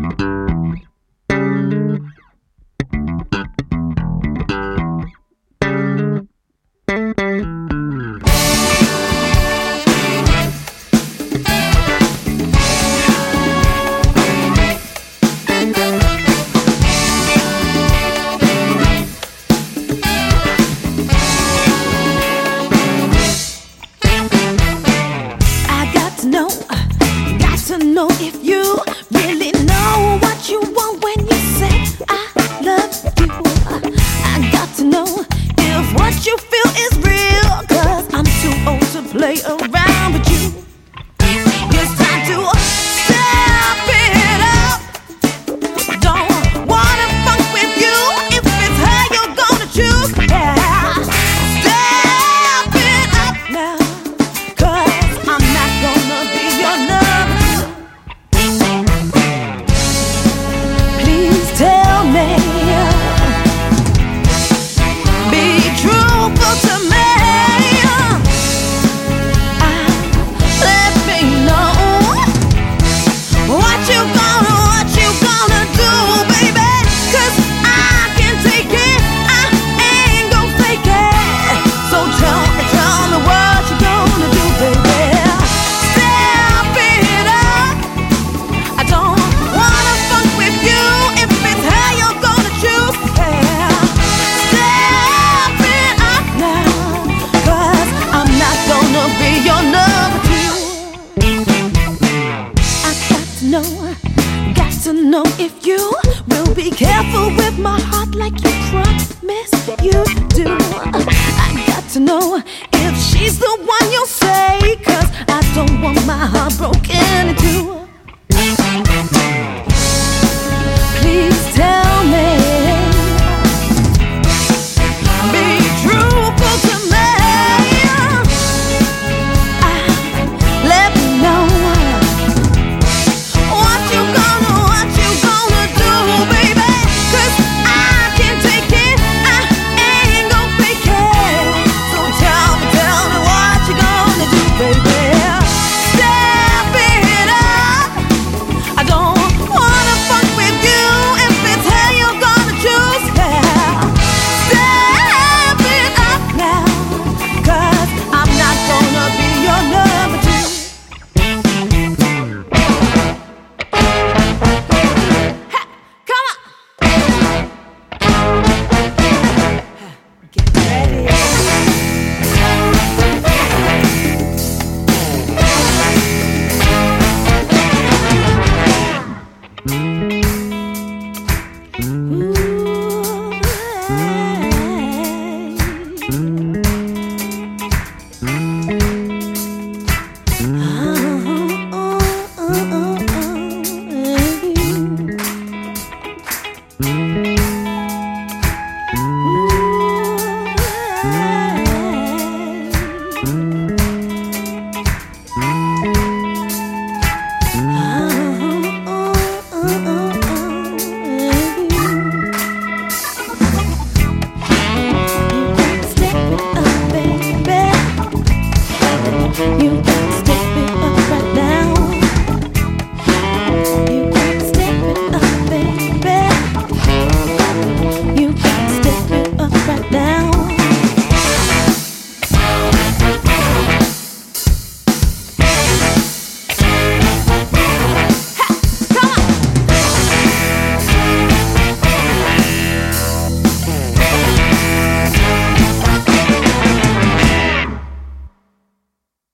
Know if you really know what you want when you say I love you. I got to know if what you feel is real, 'cause I'm too old to play around with you. It's time to step it up. Don't wanna funk with you if it's how you're gonna choose. Yeah, step it up now, 'cause I'm not gonna be your number. Tell me, be truthful to me. Let me know what you gonna do, baby. 'Cause I can take it, I ain't gon' fake it. So tell me what you gonna do, baby. Step it up. I don't wanna fuck with you if it's how you're gonna choose. Yeah. Step it up now, 'cause I'm not gonna be your number two. I got to know if you will be careful with my heart like you promised you do. I got to know if she's the one you'll say, 'cause I don't want my heart broken in two.